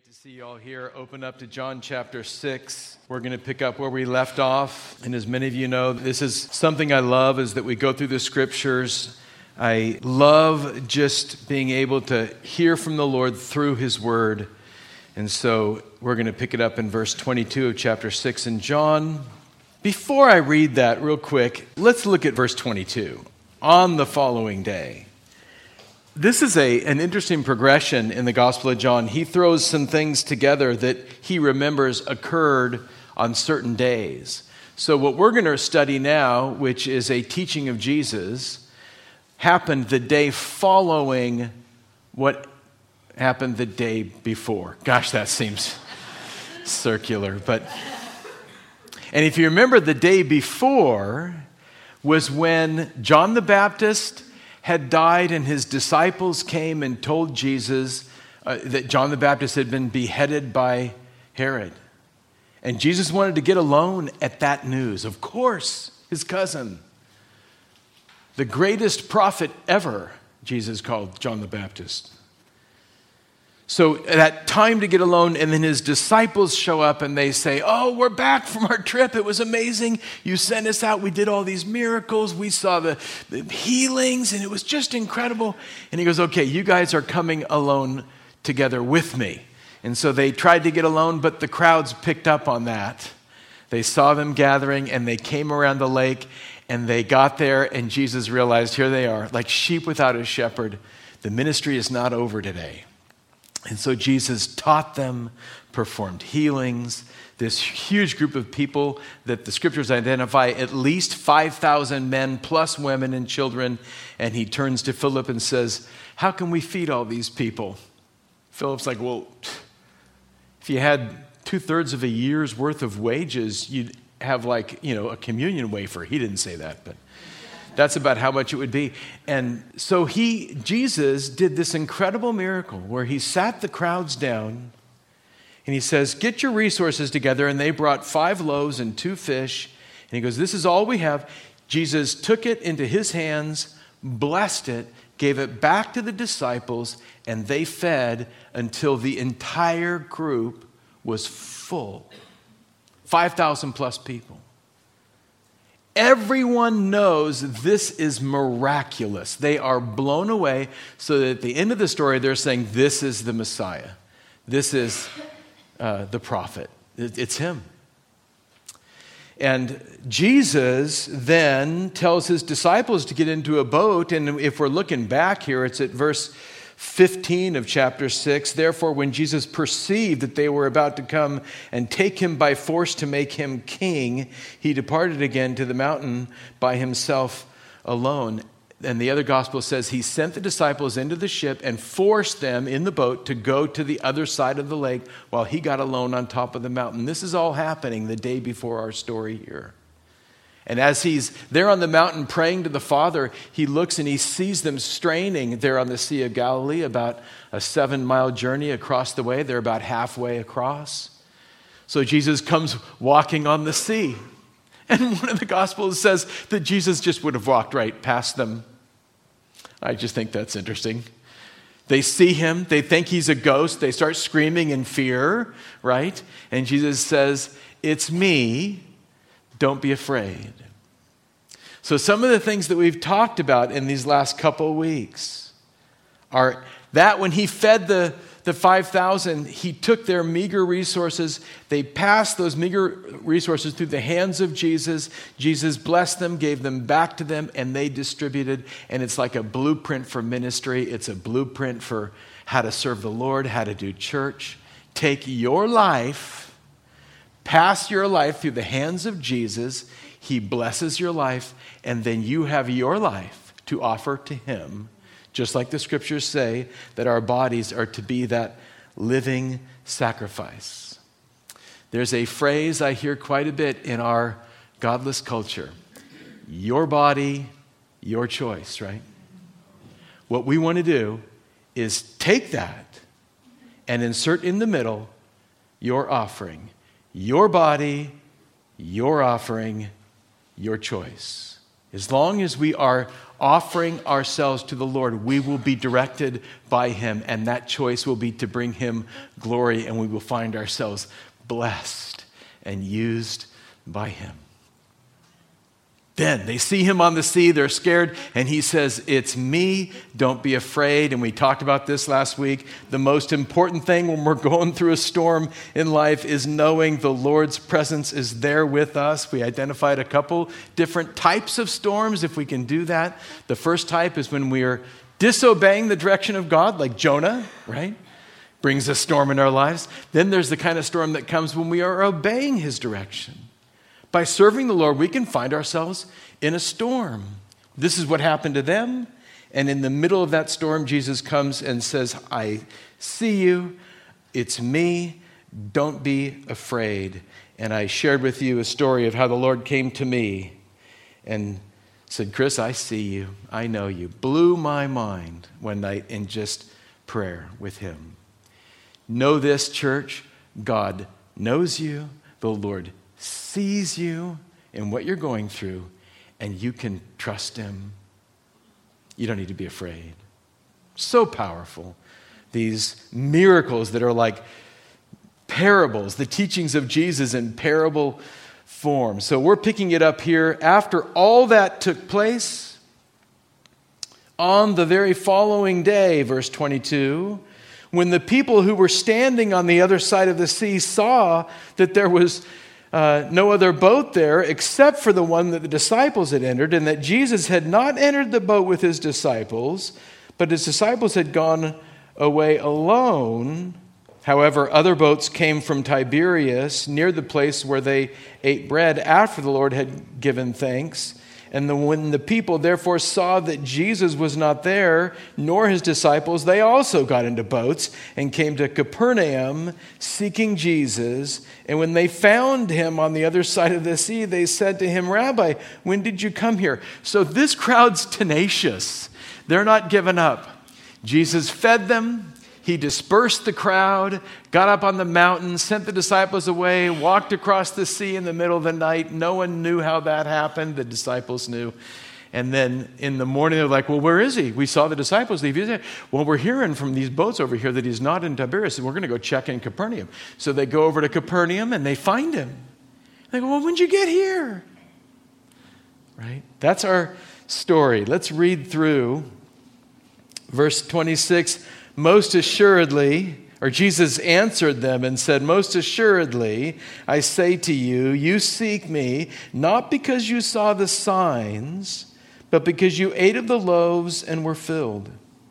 Great to see you all here. Open up to John chapter 6. We're going to pick up where we left off. And as many of you know, this is something I love, is that we go through the scriptures. I love just being able to hear from the Lord through His Word. And so we're going to pick it up in verse 22 of chapter 6 in John. Before I read that real quick, let's look at verse 22. On the following day. This is an interesting progression in the Gospel of John. He throws some things together that he remembers occurred on certain days. So what we're going to study now, which is a teaching of Jesus, happened the day following what happened the day before. Gosh, that seems circular. And if you remember, the day before was when John the Baptist had died, and his disciples came and told Jesus that John the Baptist had been beheaded by Herod. And Jesus wanted to get alone at that news. Of course, his cousin, the greatest prophet ever, Jesus called John the Baptist. So that time to get alone, and then his disciples show up and they say, "Oh, we're back from our trip. It was amazing. You sent us out. We did all these miracles. We saw the healings, and it was just incredible." And he goes, "Okay, you guys are coming alone together with me." And so they tried to get alone, but the crowds picked up on that. They saw them gathering, and they came around the lake, and they got there, and Jesus realized, here they are, like sheep without a shepherd. The ministry is not over today. And so Jesus taught them, performed healings, this huge group of people that the scriptures identify, at least 5,000 men plus women and children. And he turns to Philip and says, "How can we feed all these people?" Philip's like, "Well, if you had 2/3 of a year's worth of wages, you'd have a communion wafer." He didn't say that, but that's about how much it would be. And so Jesus did this incredible miracle where he sat the crowds down and he says, "Get your resources together." And they brought 5 loaves and 2 fish. And he goes, "This is all we have." Jesus took it into his hands, blessed it, gave it back to the disciples, and they fed until the entire group was full. 5,000 plus people. Everyone knows this is miraculous. They are blown away, so that at the end of the story, they're saying, "This is the Messiah. This is the prophet. It's him." And Jesus then tells his disciples to get into a boat. And if we're looking back here, it's at verse 15 of chapter 6. "Therefore, when Jesus perceived that they were about to come and take him by force to make him king, he departed again to the mountain by himself alone." And the other gospel says he sent the disciples into the ship and forced them in the boat to go to the other side of the lake while he got alone on top of the mountain. This is all happening the day before our story here. And as he's there on the mountain praying to the Father, he looks and he sees them straining there on the Sea of Galilee, about a 7-mile journey across the way. They're about halfway across. So Jesus comes walking on the sea. And one of the Gospels says that Jesus just would have walked right past them. I just think that's interesting. They see him. They think he's a ghost. They start screaming in fear, right? And Jesus says, "It's me. Don't be afraid." So some of the things that we've talked about in these last couple of weeks are that when he fed the 5,000, he took their meager resources. They passed those meager resources through the hands of Jesus. Jesus blessed them, gave them back to them, and they distributed. And it's like a blueprint for ministry. It's a blueprint for how to serve the Lord, how to do church. Take your life, pass your life through the hands of Jesus. He blesses your life, and then you have your life to offer to him, just like the scriptures say that our bodies are to be that living sacrifice. There's a phrase I hear quite a bit in our godless culture: your body, your choice, right? What we want to do is take that and insert in the middle your offering. Your body, your offering, your choice. As long as we are offering ourselves to the Lord, we will be directed by him, and that choice will be to bring him glory, and we will find ourselves blessed and used by him. Then they see him on the sea, they're scared, and he says, "It's me, don't be afraid." And we talked about this last week. The most important thing when we're going through a storm in life is knowing the Lord's presence is there with us. We identified a couple different types of storms, if we can do that. The first type is when we are disobeying the direction of God, like Jonah, right? Brings a storm in our lives. Then there's the kind of storm that comes when we are obeying his direction. By serving the Lord, we can find ourselves in a storm. This is what happened to them. And in the middle of that storm, Jesus comes and says, "I see you. It's me. Don't be afraid." And I shared with you a story of how the Lord came to me and said, "Chris, I see you. I know you." Blew my mind one night in just prayer with him. Know this, church. God knows you. The Lord sees you and what you're going through, and you can trust him. You don't need to be afraid. So powerful. These miracles that are like parables, the teachings of Jesus in parable form. So we're picking it up here. After all that took place, on the very following day, verse 22, when the people who were standing on the other side of the sea saw that there was no other boat there except for the one that the disciples had entered, and that Jesus had not entered the boat with his disciples, but his disciples had gone away alone. However, other boats came from Tiberias near the place where they ate bread after the Lord had given thanks. And when the people therefore saw that Jesus was not there, nor his disciples, they also got into boats and came to Capernaum seeking Jesus. And when they found him on the other side of the sea, they said to him, "Rabbi, when did you come here?" So this crowd's tenacious. They're not giving up. Jesus fed them. He dispersed the crowd, got up on the mountain, sent the disciples away, walked across the sea in the middle of the night. No one knew how that happened. The disciples knew. And then in the morning, they're like, "Well, where is he? We saw the disciples leave. Well, we're hearing from these boats over here that he's not in Tiberias, and we're going to go check in Capernaum." So they go over to Capernaum, and they find him. They go, "Well, when'd you get here?" Right? That's our story. Let's read through verse 26. "Most assuredly," or Jesus answered them and said, "Most assuredly, I say to you, you seek me, not because you saw the signs, but because you ate of the loaves and were filled.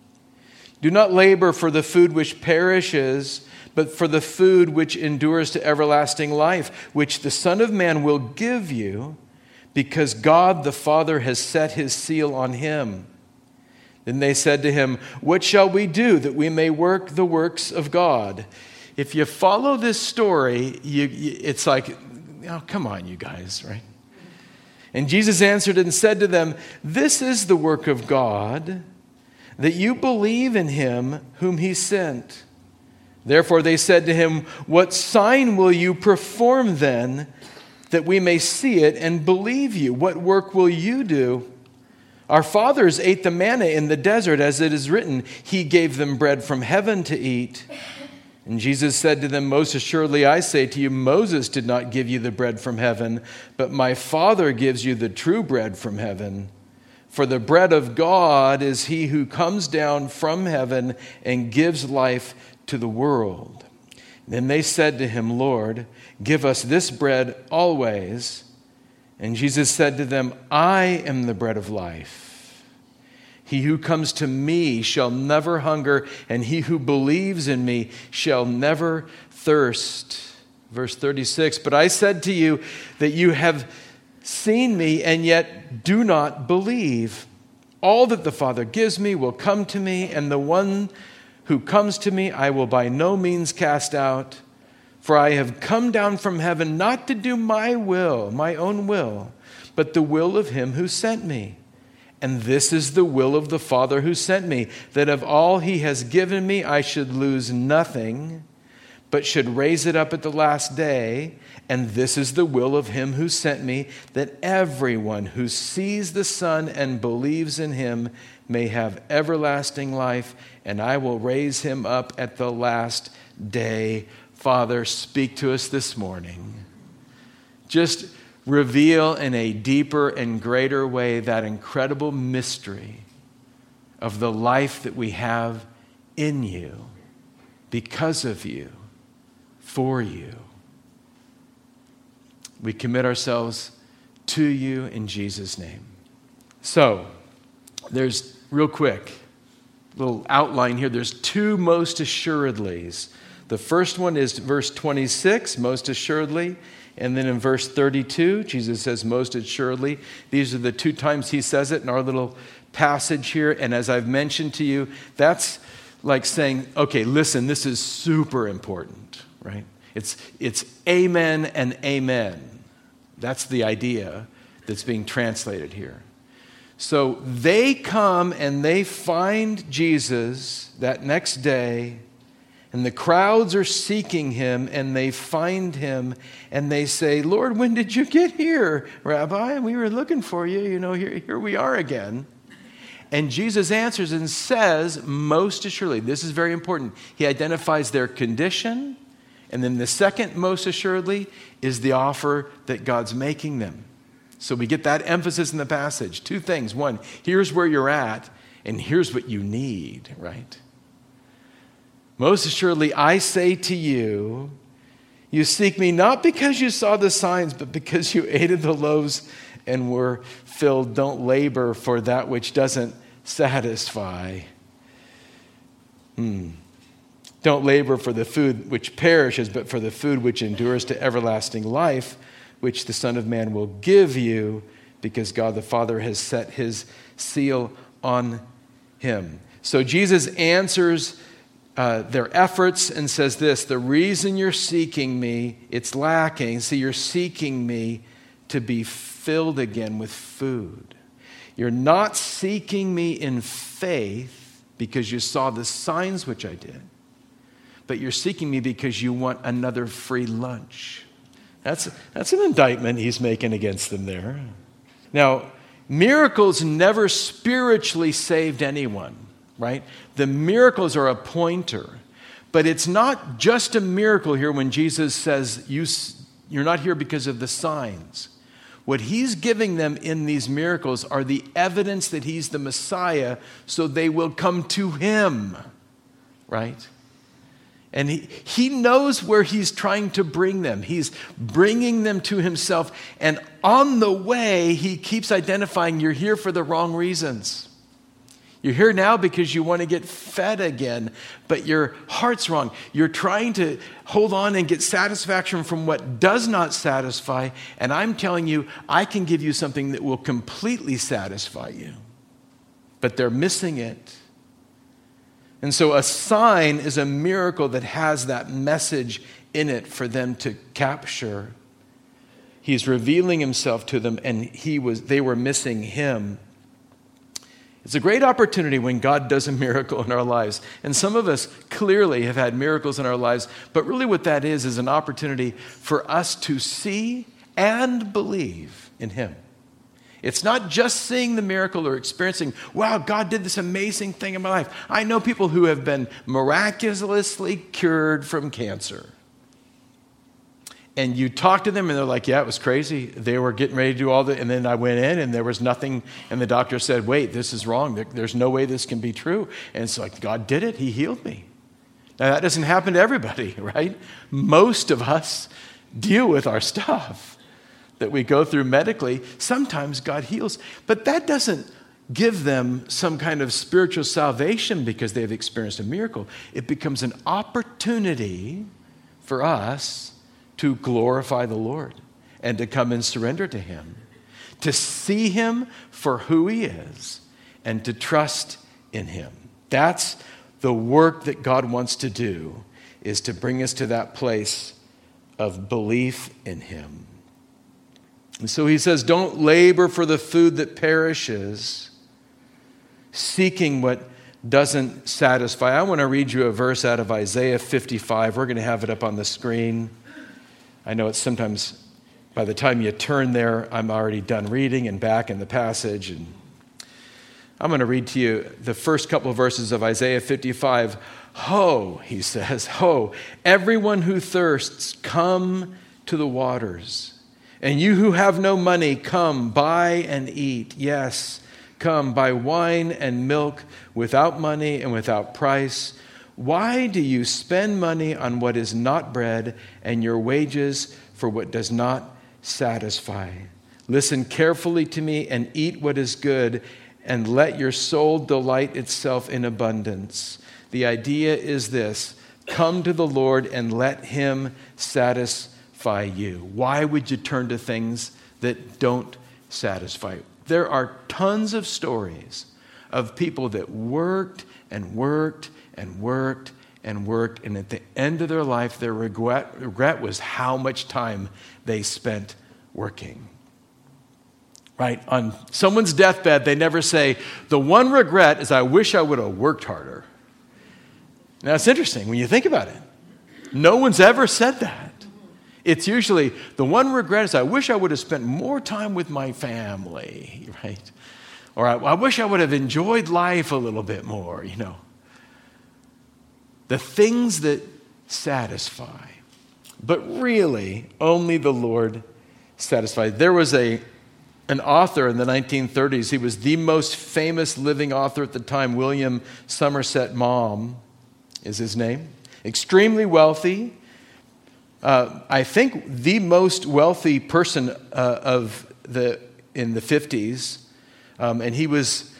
Do not labor for the food which perishes, but for the food which endures to everlasting life, which the Son of Man will give you, because God the Father has set his seal on him." Then they said to him, "What shall we do that we may work the works of God?" If you follow this story, it's like, oh, come on, you guys, right? And Jesus answered and said to them, "This is the work of God, that you believe in him whom he sent." Therefore they said to him, "What sign will you perform then, that we may see it and believe you? What work will you do? Our fathers ate the manna in the desert, as it is written, he gave them bread from heaven to eat." And Jesus said to them, "Most assuredly I say to you, Moses did not give you the bread from heaven, but my Father gives you the true bread from heaven. For the bread of God is he who comes down from heaven and gives life to the world." Then they said to him, "Lord, give us this bread always." And Jesus said to them, "I am the bread of life. He who comes to me shall never hunger, and he who believes in me shall never thirst." Verse 36, "But I said to you that you have seen me, and yet do not believe. All that the Father gives me will come to me, and the one who comes to me I will by no means cast out. For I have come down from heaven not to do my will, my own will, but the will of him who sent me. And this is the will of the Father who sent me, that of all he has given me I should lose nothing, but should raise it up at the last day. And this is the will of him who sent me, that everyone who sees the Son and believes in him may have everlasting life, and I will raise him up at the last day. Father, speak to us this morning. Just reveal in a deeper and greater way that incredible mystery of the life that we have in you, because of you, for you. We commit ourselves to you in Jesus' name. So, there's, real quick, little outline here. There's two most assuredlys. The first one is verse 26, most assuredly. And then in verse 32, Jesus says, most assuredly. These are the two times he says it in our little passage here. And as I've mentioned to you, that's like saying, okay, listen, this is super important, right? It's amen and amen. That's the idea that's being translated here. So they come and they find Jesus that next day, and the crowds are seeking him, and they find him, and they say, Lord, when did you get here, Rabbi? We were looking for you. Here we are again. And Jesus answers and says, most assuredly, this is very important. He identifies their condition, and then the second, most assuredly, is the offer that God's making them. So we get that emphasis in the passage. Two things. One, here's where you're at, and here's what you need, right? Most assuredly, I say to you, you seek me not because you saw the signs, but because you ate of the loaves and were filled. Don't labor for that which doesn't satisfy. Don't labor for the food which perishes, but for the food which endures to everlasting life, which the Son of Man will give you, because God the Father has set his seal on him. So Jesus answers their efforts and says this, the reason you're seeking me, it's lacking. See, you're seeking me to be filled again with food. You're not seeking me in faith because you saw the signs which I did, but you're seeking me because you want another free lunch. That's an indictment he's making against them there. Now, miracles never spiritually saved anyone, right? The miracles are a pointer. But it's not just a miracle here when Jesus says, you're not here because of the signs. What he's giving them in these miracles are the evidence that he's the Messiah, so they will come to him, right? And he knows where he's trying to bring them. He's bringing them to himself. And on the way, he keeps identifying, you're here for the wrong reasons. You're here now because you want to get fed again, but your heart's wrong. You're trying to hold on and get satisfaction from what does not satisfy. And I'm telling you, I can give you something that will completely satisfy you. But they're missing it. And so a sign is a miracle that has that message in it for them to capture. He's revealing himself to them, and they were missing him. It's a great opportunity when God does a miracle in our lives. And some of us clearly have had miracles in our lives, but really what that is an opportunity for us to see and believe in him. It's not just seeing the miracle or experiencing, wow, God did this amazing thing in my life. I know people who have been miraculously cured from cancer. And you talk to them and they're like, yeah, it was crazy. They were getting ready to do all that. And then I went in and there was nothing. And the doctor said, wait, this is wrong. There's no way this can be true. And it's like, God did it. He healed me. Now, that doesn't happen to everybody, right? Most of us deal with our stuff that we go through medically. Sometimes God heals, but that doesn't give them some kind of spiritual salvation because they've experienced a miracle. It becomes an opportunity for us to glorify the Lord and to come and surrender to him, to see him for who he is and to trust in him. That's the work that God wants to do, is to bring us to that place of belief in him. And so he says, don't labor for the food that perishes, seeking what doesn't satisfy. I want to read you a verse out of Isaiah 55. We're going to have it up on the screen. I know it's sometimes, by the time you turn there, I'm already done reading and back in the passage. And I'm going to read to you the first couple of verses of Isaiah 55. Ho, he says, ho, everyone who thirsts, come to the waters. And you who have no money, come, buy and eat. Yes, come, buy wine and milk without money and without price. Why do you spend money on what is not bread and your wages for what does not satisfy? Listen carefully to me and eat what is good, and let your soul delight itself in abundance. The idea is this: come to the Lord and let him satisfy you. Why would you turn to things that don't satisfy you? There are tons of stories of people that worked and worked and worked and worked, and at the end of their life, their regret was how much time they spent working. Right? On someone's deathbed, they never say, the one regret is I wish I would have worked harder. Now, it's interesting when you think about it. No one's ever said that. It's usually, the one regret is I wish I would have spent more time with my family, right? Or I wish I would have enjoyed life a little bit more, you know. The things that satisfy. But really, only the Lord satisfies. There was an author in the 1930s. He was the most famous living author at the time. William Somerset Maugham is his name. Extremely wealthy. I think the most wealthy person in the 50s. And he was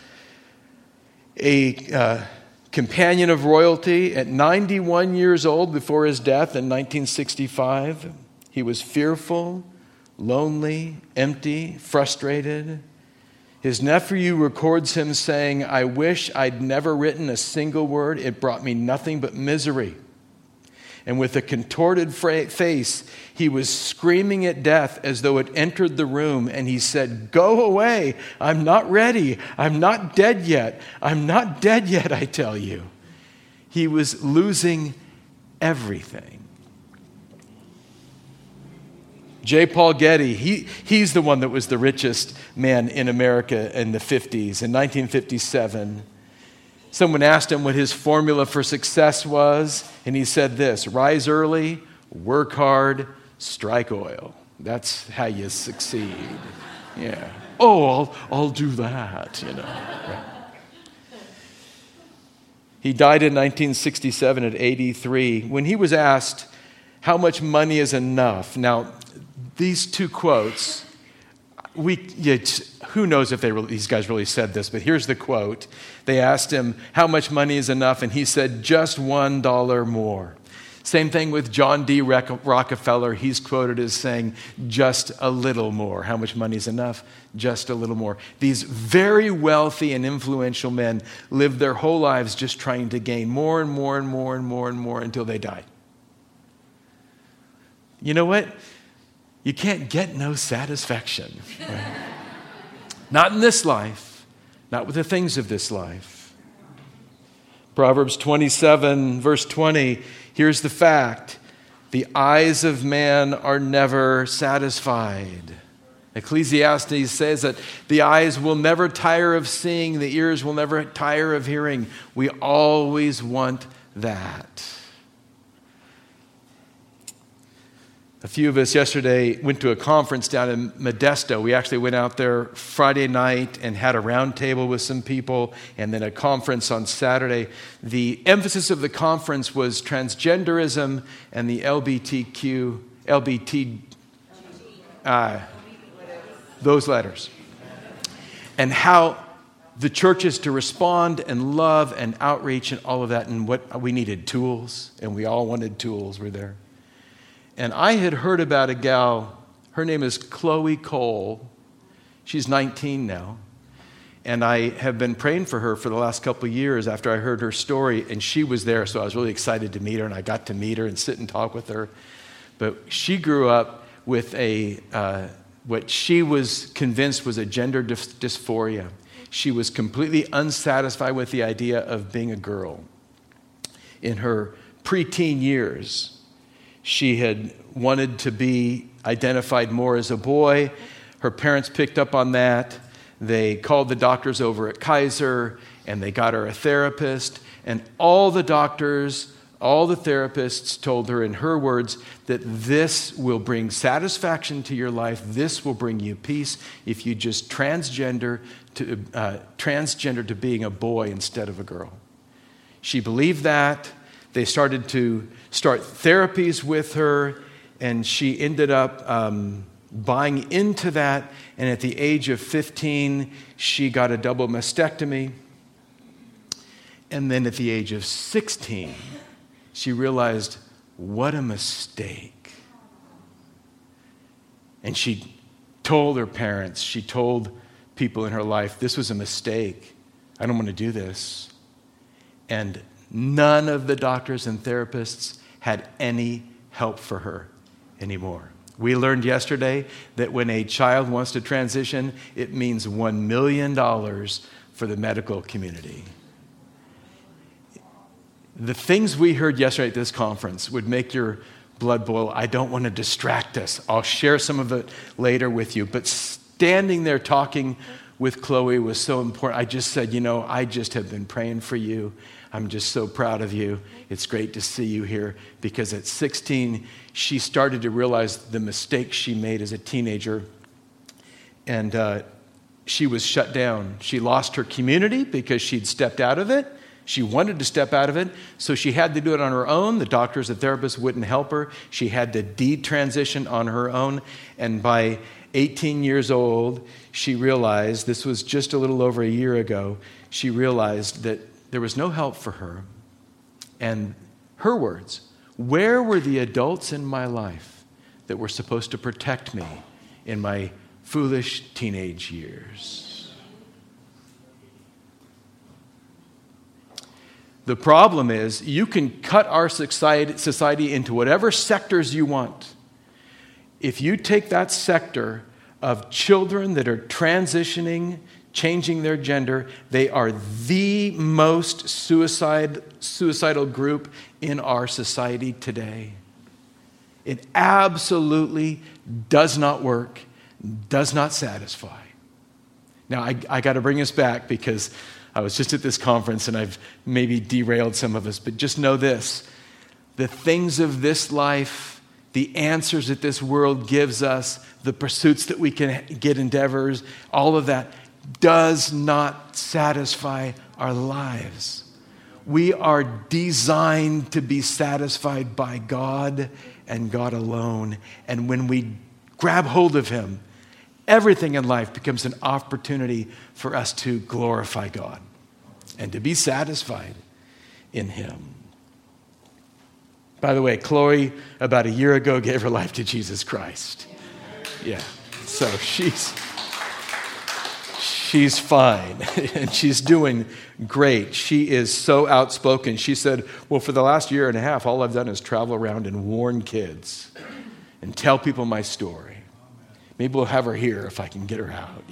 a companion of royalty at 91 years old before his death in 1965. He was fearful, lonely, empty, frustrated. His nephew records him saying, I wish I'd never written a single word. It brought me nothing but misery. And with a contorted face, he was screaming at death as though it entered the room. And he said, go away. I'm not ready. I'm not dead yet. I'm not dead yet, I tell you. He was losing everything. J. Paul Getty, he's the one that was the richest man in America in the 50s. In 1957, someone asked him what his formula for success was, and he said this: rise early, work hard, strike oil. That's how you succeed. Yeah. Oh, I'll do that, you know. Right. He died in 1967 at 83. When he was asked how much money is enough, now, these two quotes, who knows if these guys really said this, but here's the quote. They asked him, how much money is enough? And he said, just $1 more. Same thing with John D. Rockefeller. He's quoted as saying, just a little more. How much money is enough? Just a little more. These very wealthy and influential men lived their whole lives just trying to gain more and more and more and more and more until they died. You know what? You can't get no satisfaction. Right? Not in this life. Not with the things of this life. Proverbs 27, verse 20, here's the fact. The eyes of man are never satisfied. Ecclesiastes says that the eyes will never tire of seeing, the ears will never tire of hearing. We always want that. A few of us yesterday went to a conference down in Modesto. We actually went out there Friday night and had a round table with some people, and then a conference on Saturday. The emphasis of the conference was transgenderism and the those letters. And how the church is to respond and love and outreach and all of that, and what we needed tools, and we all wanted tools. We're there. And I had heard about a gal, her name is Chloe Cole. She's 19 now. And I have been praying for her for the last couple of years after I heard her story. And she was there, so I was really excited to meet her. And I got to meet her and sit and talk with her. But she grew up with what she was convinced was a gender dysphoria. She was completely unsatisfied with the idea of being a girl. In her preteen years, she had wanted to be identified more as a boy. Her parents picked up on that. They called the doctors over at Kaiser, and they got her a therapist. And all the doctors, all the therapists told her, in her words, that this will bring satisfaction to your life. This will bring you peace if you just transgender to being a boy instead of a girl. She believed that. They started to start therapies with her, and she ended up buying into that. And at the age of 15, she got a double mastectomy. And then at the age of 16, she realized, what a mistake. And she told her parents, she told people in her life, this was a mistake. I don't want to do this. And none of the doctors and therapists had any help for her anymore. We learned yesterday that when a child wants to transition, it means $1 million for the medical community. The things we heard yesterday at this conference would make your blood boil. I don't want to distract us. I'll share some of it later with you. But standing there talking with Chloe was so important. I just said, I just have been praying for you. I'm just so proud of you. It's great to see you here, because at 16, she started to realize the mistakes she made as a teenager, and she was shut down. She lost her community because she'd stepped out of it. She wanted to step out of it, so she had to do it on her own. The doctors, the therapists wouldn't help her. She had to detransition on her own, and by 18 years old, she realized, this was just a little over a year ago, she realized that there was no help for her. And her words, where were the adults in my life that were supposed to protect me in my foolish teenage years? The problem is, you can cut our society into whatever sectors you want. If you take that sector of children that are transitioning, changing their gender, they are the most suicidal group in our society today. It absolutely does not work, does not satisfy. Now, I got to bring us back, because I was just at this conference and I've maybe derailed some of us, but just know this: the things of this life, the answers that this world gives us, the pursuits that we can get, endeavors, all of that does not satisfy our lives. We are designed to be satisfied by God and God alone. And when we grab hold of Him, everything in life becomes an opportunity for us to glorify God and to be satisfied in Him. By the way, Chloe, about a year ago, gave her life to Jesus Christ. Yeah, so she's fine, and she's doing great. She is so outspoken. She said, well, for the last year and a half, all I've done is travel around and warn kids and tell people my story. Maybe we'll have her here if I can get her out,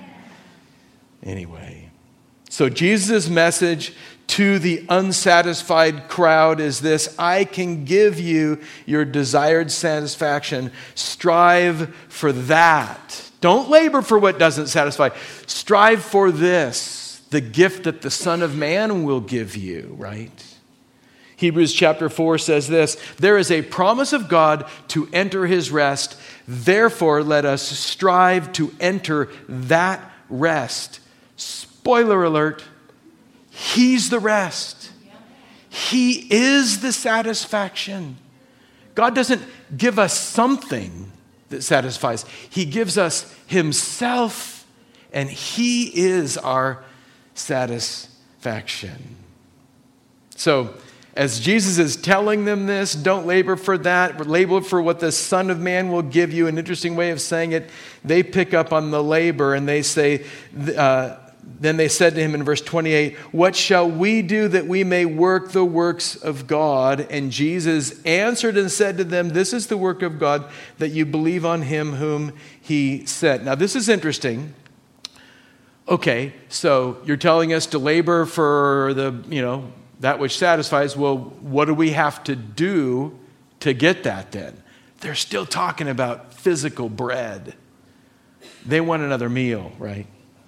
Anyway, so Jesus' message to the unsatisfied crowd is this: I can give you your desired satisfaction. Strive for that. Don't labor for what doesn't satisfy. Strive for this, the gift that the Son of Man will give you, right? Hebrews chapter 4 says this: there is a promise of God to enter His rest. Therefore, let us strive to enter that rest. Spoiler alert, He's the rest. He is the satisfaction. God doesn't give us something that satisfies. He gives us Himself, and He is our satisfaction. So, as Jesus is telling them this, don't labor for that, labor for what the Son of Man will give you. An interesting way of saying it, they pick up on the labor and they say, then they said to Him in verse 28, what shall we do that we may work the works of God? And Jesus answered and said to them, this is the work of God, that you believe on Him whom He sent. Now this is interesting. Okay, so you're telling us to labor for that which satisfies. Well, what do we have to do to get that then? They're still talking about physical bread. They want another meal, right?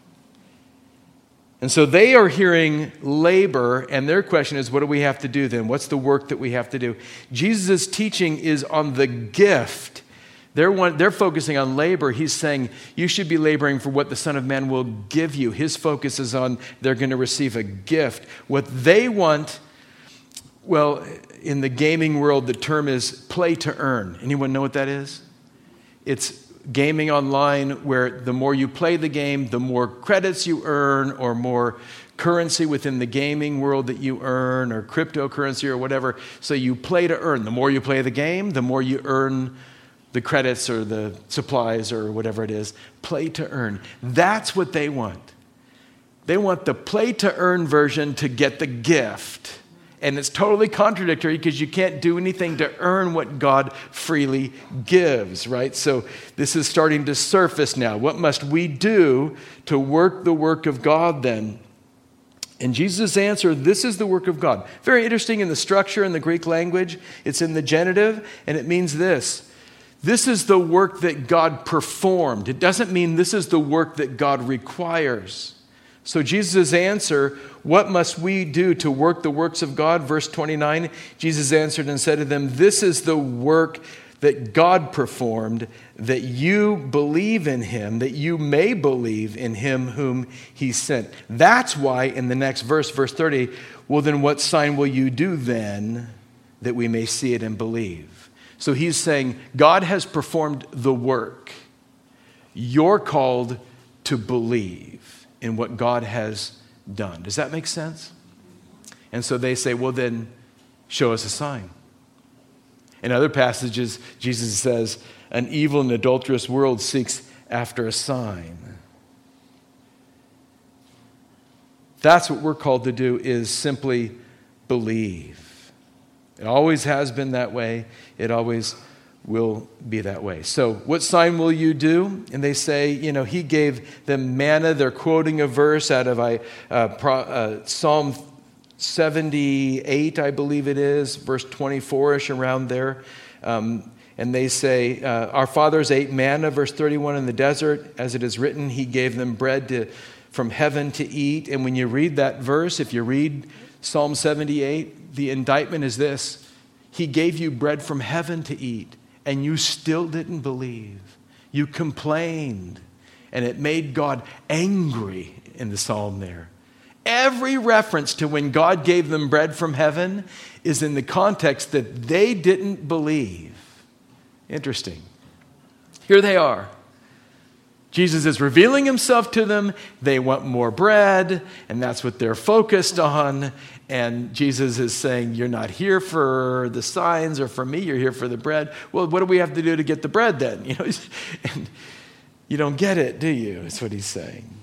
And so they are hearing labor, and their question is, what do we have to do then? What's the work that we have to do? Jesus' teaching is on the gift. They're focusing on labor. He's saying, you should be laboring for what the Son of Man will give you. His focus is on they're going to receive a gift. What they want, well, in the gaming world, the term is play to earn. Anyone know what that is? It's gaming online where the more you play the game, the more credits you earn or more currency within the gaming world that you earn or cryptocurrency or whatever. So you play to earn. The more you play the game, the more you earn the credits or the supplies or whatever it is. Play to earn. That's what they want. They want the play to earn version to get the gift. And it's totally contradictory because you can't do anything to earn what God freely gives, right? So this is starting to surface now. What must we do to work the work of God then? And Jesus' answer, this is the work of God. Very interesting in the structure in the Greek language. It's in the genitive, and it means this. This is the work that God performed. It doesn't mean this is the work that God requires. So Jesus' answer, what must we do to work the works of God? Verse 29, Jesus answered and said to them, this is the work that God performed, that you believe in him, that you may believe in him whom he sent. That's why in the next verse, verse 30, well then what sign will you do then that we may see it and believe? So he's saying God has performed the work. You're called to believe in what God has done. Does that make sense? And so they say, well then, show us a sign. In other passages, Jesus says, an evil and adulterous world seeks after a sign. That's what we're called to do, is simply believe. It always has been that way. It always will be that way. So what sign will you do? And they say, he gave them manna. They're quoting a verse out of Psalm 78, I believe it is, verse 24-ish, around there. And they say, our fathers ate manna, verse 31, in the desert. As it is written, he gave them bread from heaven to eat. And when you read that verse, if you read Psalm 78, the indictment is this. He gave you bread from heaven to eat, and you still didn't believe. You complained, and it made God angry in the psalm there. Every reference to when God gave them bread from heaven is in the context that they didn't believe. Interesting. Here they are. Jesus is revealing himself to them. They want more bread, and that's what they're focused on. And Jesus is saying, you're not here for the signs or for me, you're here for the bread. Well, what do we have to do to get the bread then? And you don't get it, do you? That's what he's saying.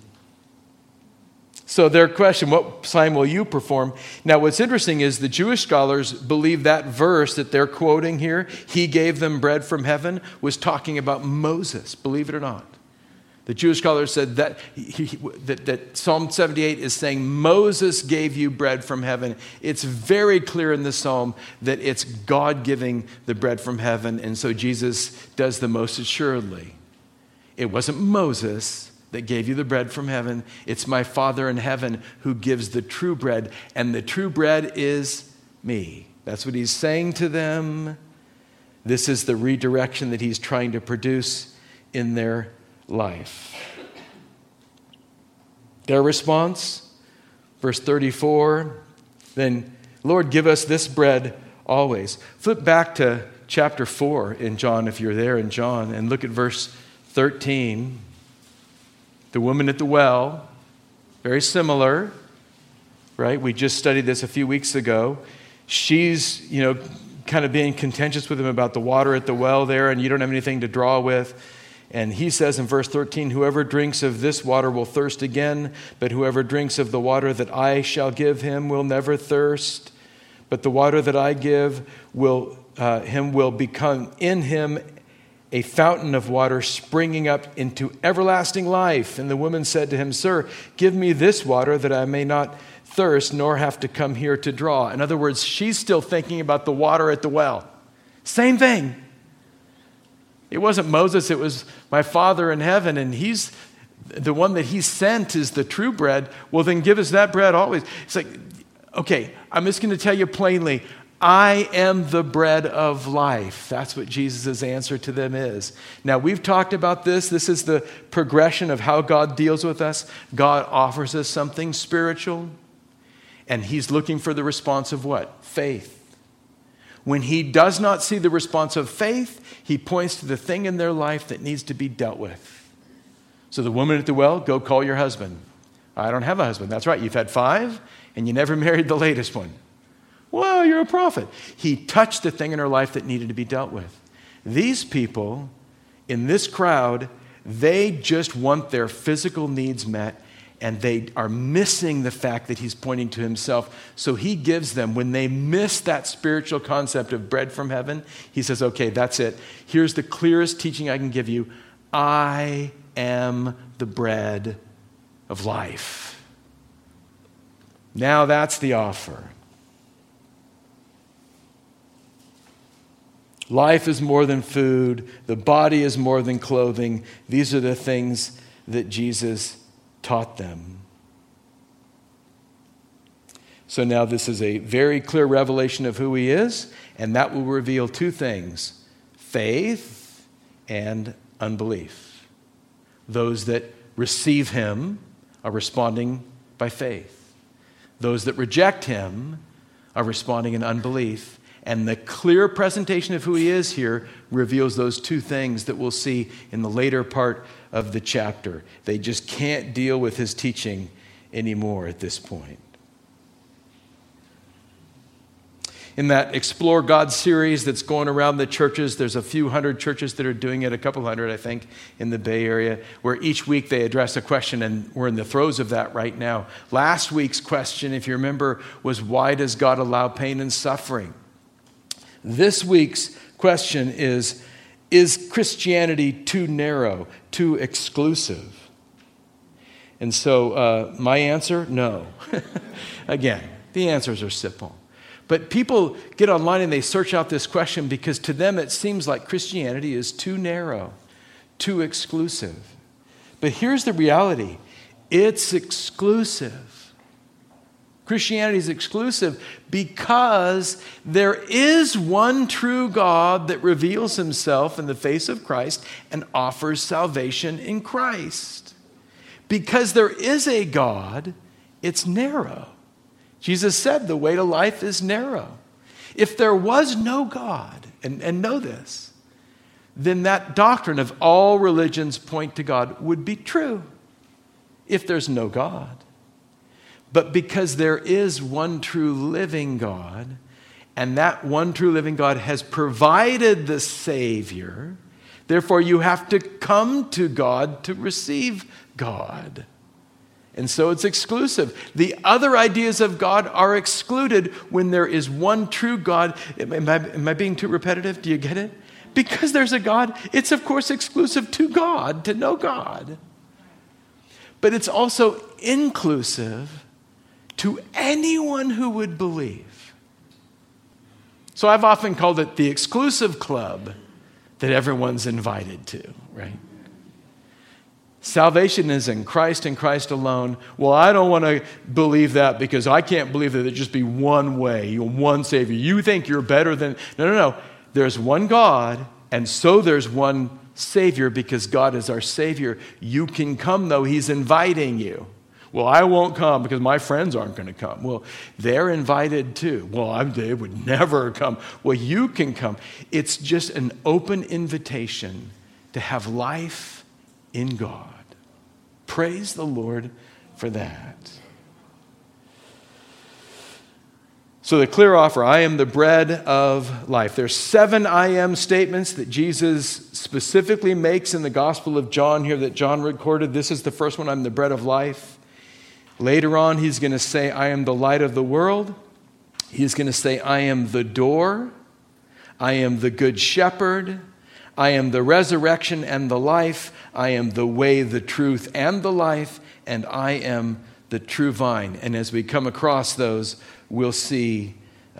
So their question, what sign will you perform? Now, what's interesting is the Jewish scholars believe that verse that they're quoting here, he gave them bread from heaven, was talking about Moses, believe it or not. The Jewish scholars said that Psalm 78 is saying Moses gave you bread from heaven. It's very clear in the psalm that it's God giving the bread from heaven, and so Jesus does the most assuredly. It wasn't Moses that gave you the bread from heaven. It's my Father in heaven who gives the true bread, and the true bread is me. That's what he's saying to them. This is the redirection that he's trying to produce in their life. Their response, verse 34, then, Lord, give us this bread always. Flip back to chapter 4 in John, if you're there in John, and look at verse 13. The woman at the well, very similar, right? We just studied this a few weeks ago. She's, kind of being contentious with him about the water at the well there, and you don't have anything to draw with. And he says in verse 13, whoever drinks of this water will thirst again, but whoever drinks of the water that I shall give him will never thirst. But the water that I give will become in him a fountain of water springing up into everlasting life. And the woman said to him, Sir, give me this water that I may not thirst nor have to come here to draw. In other words, she's still thinking about the water at the well. Same thing. It wasn't Moses, it was my Father in heaven, and he's the one that he sent is the true bread. Well, then give us that bread always. It's like, okay, I'm just going to tell you plainly, I am the bread of life. That's what Jesus' answer to them is. Now, we've talked about this. This is the progression of how God deals with us. God offers us something spiritual, and he's looking for the response of what? Faith. When he does not see the response of faith, he points to the thing in their life that needs to be dealt with. So the woman at the well, go call your husband. I don't have a husband. That's right. You've had 5, and you never married the latest one. Well, you're a prophet. He touched the thing in her life that needed to be dealt with. These people in this crowd, they just want their physical needs met, and they are missing the fact that he's pointing to himself. So he gives them, when they miss that spiritual concept of bread from heaven, he says, okay, that's it. Here's the clearest teaching I can give you. I am the bread of life. Now that's the offer. Life is more than food. The body is more than clothing. These are the things that Jesus taught them. So now this is a very clear revelation of who he is, and that will reveal 2 things: faith and unbelief. Those that receive him are responding by faith. Those that reject him are responding in unbelief. And the clear presentation of who he is here reveals those 2 things that we'll see in the later part of the chapter. They just can't deal with his teaching anymore at this point. In that Explore God series that's going around the churches, there's a few hundred churches that are doing it, a couple hundred, I think, in the Bay Area, where each week they address a question, and we're in the throes of that right now. Last week's question, if you remember, was why does God allow pain and suffering? This week's question is Christianity too narrow, too exclusive? And so my answer, no. Again, the answers are simple. But people get online and they search out this question because to them it seems like Christianity is too narrow, too exclusive. But here's the reality. It's exclusive. Christianity is exclusive because there is one true God that reveals himself in the face of Christ and offers salvation in Christ. Because there is a God, it's narrow. Jesus said the way to life is narrow. If there was no God, and know this, then that doctrine of all religions point to God would be true if there's no God. But because there is one true living God, and that one true living God has provided the Savior, therefore you have to come to God to receive God. And so it's exclusive. The other ideas of God are excluded when there is one true God. Am I being too repetitive? Do you get it? Because there's a God, it's of course exclusive to God, to know God. But it's also inclusive to anyone who would believe. So I've often called it the exclusive club that everyone's invited to, right? Salvation is in Christ and Christ alone. Well, I don't want to believe that because I can't believe that there'd just be one way, one Savior. You think you're better than... No. There's one God, and so there's one Savior because God is our Savior. You can come, though. He's inviting you. Well, I won't come because my friends aren't going to come. Well, they're invited too. Well, they would never come. Well, you can come. It's just an open invitation to have life in God. Praise the Lord for that. So the clear offer, I am the bread of life. There's 7 I am statements that Jesus specifically makes in the Gospel of John here that John recorded. This is the first one, I'm the bread of life. Later on, he's going to say, I am the light of the world. He's going to say, I am the door. I am the good shepherd. I am the resurrection and the life. I am the way, the truth, and the life. And I am the true vine. And as we come across those, we'll see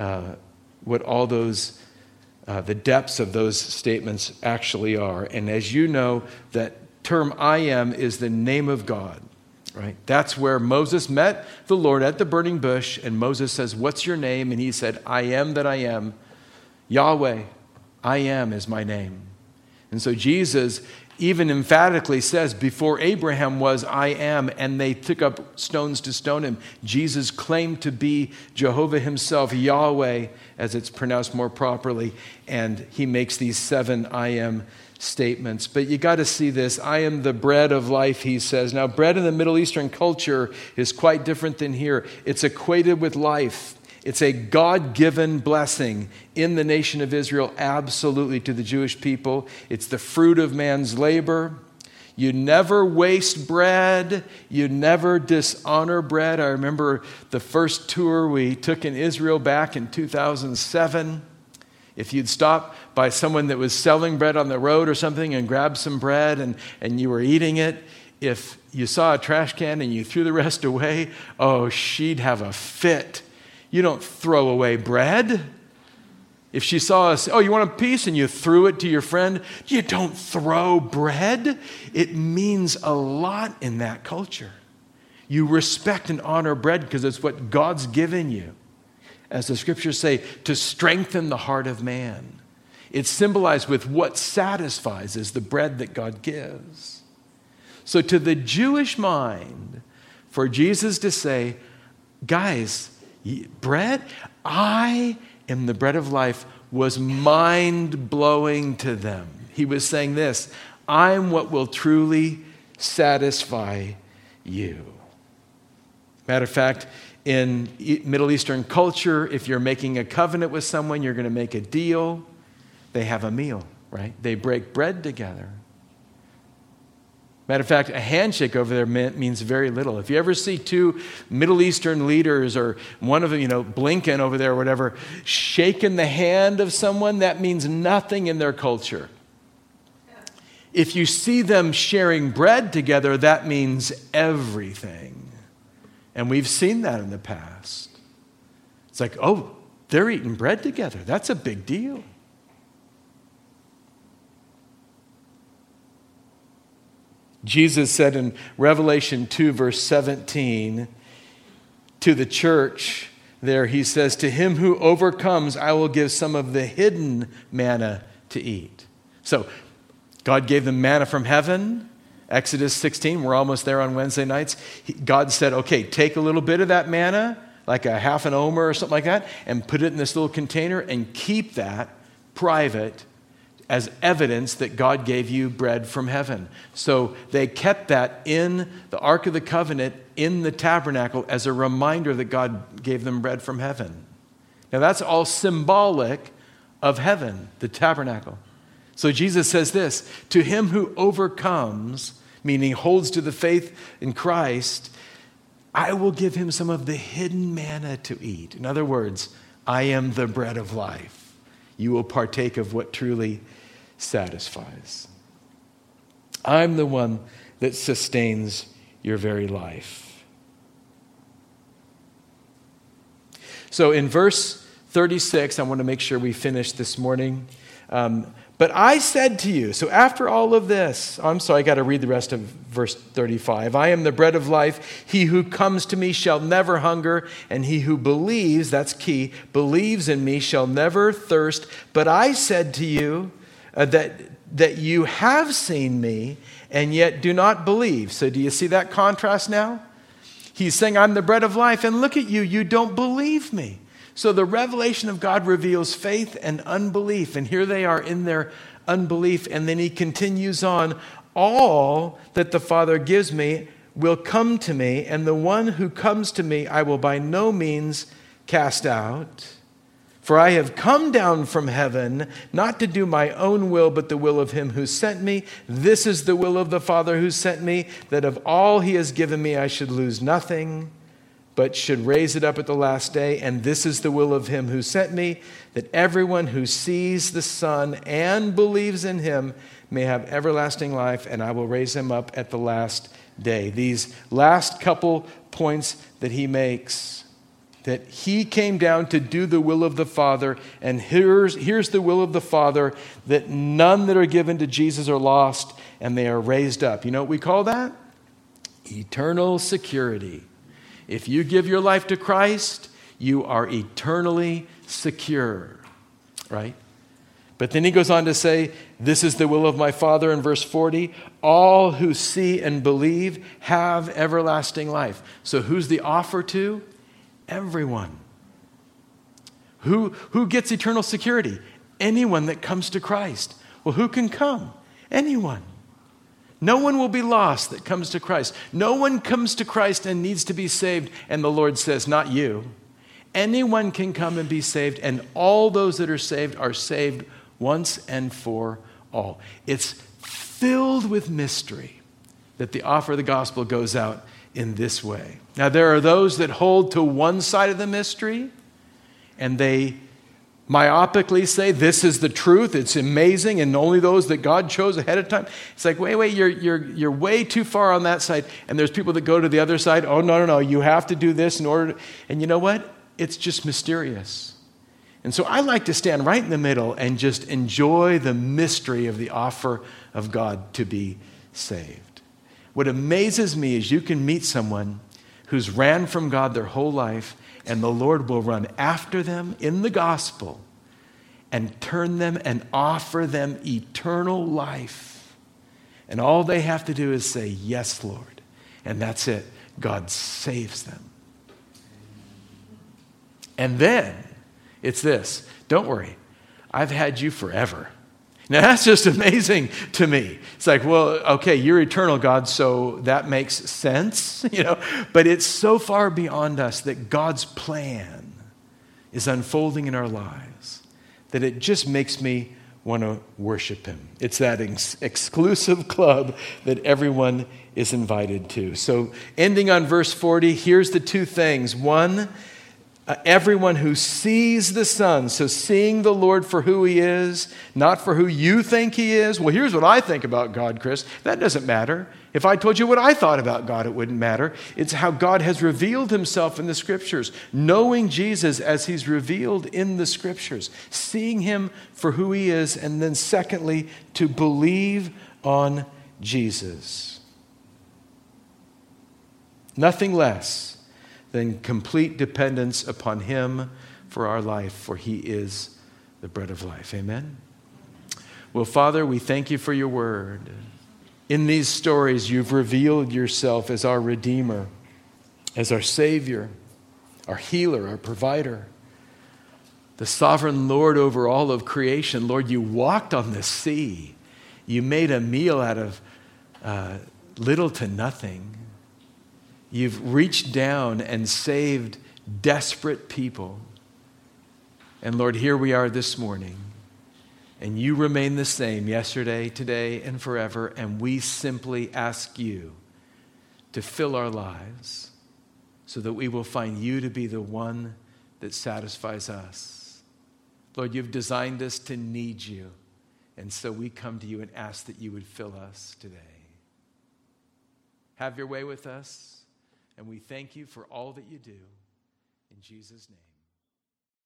what all those, the depths of those statements actually are. And as you know, that term I am is the name of God, right? That's where Moses met the Lord at the burning bush. And Moses says, what's your name? And he said, I am that I am. Yahweh, I am is my name. And so Jesus even emphatically says, before Abraham was, I am, and they took up stones to stone him. Jesus claimed to be Jehovah himself, Yahweh, as it's pronounced more properly, and he makes these 7 I am statements. But you got to see this. I am the bread of life, he says. Now, bread in the Middle Eastern culture is quite different than here. It's equated with life. It's a God-given blessing in the nation of Israel, absolutely, to the Jewish people. It's the fruit of man's labor. You never waste bread. You never dishonor bread. I remember the first tour we took in Israel back in 2007. If you'd stop by someone that was selling bread on the road or something and grab some bread and you were eating it, if you saw a trash can and you threw the rest away, oh, she'd have a fit. You don't throw away bread. If she saw us, oh, you want a piece, and you threw it to your friend, you don't throw bread. It means a lot in that culture. You respect and honor bread because it's what God's given you, as the scriptures say, to strengthen the heart of man. It's symbolized with what satisfies is the bread that God gives. So to the Jewish mind, for Jesus to say, guys, bread, I am the bread of life, was mind-blowing to them. He was saying this, I'm what will truly satisfy you. Matter of fact, in Middle Eastern culture, if you're making a covenant with someone, you're going to make a deal, they have a meal, right? They break bread together. Matter of fact, a handshake over there means very little. If you ever see 2 Middle Eastern leaders or one of them, Blinken over there or whatever, shaking the hand of someone, that means nothing in their culture. If you see them sharing bread together, that means everything. And we've seen that in the past. It's like, oh, they're eating bread together. That's a big deal. Jesus said in Revelation 2, verse 17, to the church there, he says, to him who overcomes, I will give some of the hidden manna to eat. So, God gave them manna from heaven. Exodus 16, we're almost there on Wednesday nights. God said, okay, take a little bit of that manna, like a half an omer or something like that, and put it in this little container and keep that private as evidence that God gave you bread from heaven. So they kept that in the Ark of the Covenant in the tabernacle as a reminder that God gave them bread from heaven. Now that's all symbolic of heaven, the tabernacle. So Jesus says this, to him who overcomes, meaning holds to the faith in Christ, I will give him some of the hidden manna to eat. In other words, I am the bread of life. You will partake of what truly satisfies. I'm the one that sustains your very life. So in verse 36, I want to make sure we finish this morning. But I said to you, so after all of this, I got to read the rest of verse 35. I am the bread of life. He who comes to me shall never hunger, and he who believes, that's key, believes in me shall never thirst. But I said to you that you have seen me, and yet do not believe. So do you see that contrast now? He's saying, I'm the bread of life, and look at you, you don't believe me. So the revelation of God reveals faith and unbelief. And here they are in their unbelief. And then he continues on, all that the Father gives me will come to me, and the one who comes to me I will by no means cast out. For I have come down from heaven, not to do my own will, but the will of him who sent me. This is the will of the Father who sent me, that of all he has given me I should lose nothing, but should raise it up at the last day. And this is the will of him who sent me, that everyone who sees the Son and believes in him may have everlasting life, and I will raise him up at the last day. These last couple points that he makes, that he came down to do the will of the Father, and here's the will of the Father, that none that are given to Jesus are lost, and they are raised up. You know what we call that? Eternal security. If you give your life to Christ, you are eternally secure, right? But then he goes on to say, this is the will of my Father in verse 40. All who see and believe have everlasting life. So who's the offer to? Everyone. Who gets eternal security? Anyone that comes to Christ. Well, who can come? Anyone. No one will be lost that comes to Christ. No one comes to Christ and needs to be saved, and the Lord says, not you. Anyone can come and be saved, and all those that are saved once and for all. It's filled with mystery that the offer of the gospel goes out in this way. Now, there are those that hold to one side of the mystery, and they myopically say, this is the truth, it's amazing, and only those that God chose ahead of time. It's like, wait, you're way too far on that side. And there's people that go to the other side, oh, no, you have to do this in order to... And you know what? It's just mysterious. And so I like to stand right in the middle and just enjoy the mystery of the offer of God to be saved. What amazes me is you can meet someone who's ran from God their whole life, and the Lord will run after them in the gospel and turn them and offer them eternal life. And all they have to do is say, yes, Lord. And that's it. God saves them. And then it's this. Don't worry. I've had you forever. Now, that's just amazing to me. It's like, well, okay, you're eternal, God, so that makes sense, But it's so far beyond us that God's plan is unfolding in our lives that it just makes me want to worship him. It's that exclusive club that everyone is invited to. So ending on verse 40, here's the two things. One, everyone who sees the Son, so seeing the Lord for who he is, not for who you think he is. Well, here's what I think about God, Chris. That doesn't matter. If I told you what I thought about God, it wouldn't matter. It's how God has revealed himself in the Scriptures, knowing Jesus as he's revealed in the Scriptures, seeing him for who he is, and then secondly, to believe on Jesus. Nothing less than complete dependence upon him for our life, for he is the bread of life. Amen? Well, Father, we thank you for your word. In these stories, you've revealed yourself as our Redeemer, as our Savior, our healer, our provider, the sovereign Lord over all of creation. Lord, you walked on the sea. You made a meal out of little to nothing. You've reached down and saved desperate people. And Lord, here we are this morning. And you remain the same yesterday, today, and forever. And we simply ask you to fill our lives so that we will find you to be the one that satisfies us. Lord, you've designed us to need you. And so we come to you and ask that you would fill us today. Have your way with us. And we thank you for all that you do. In Jesus' name.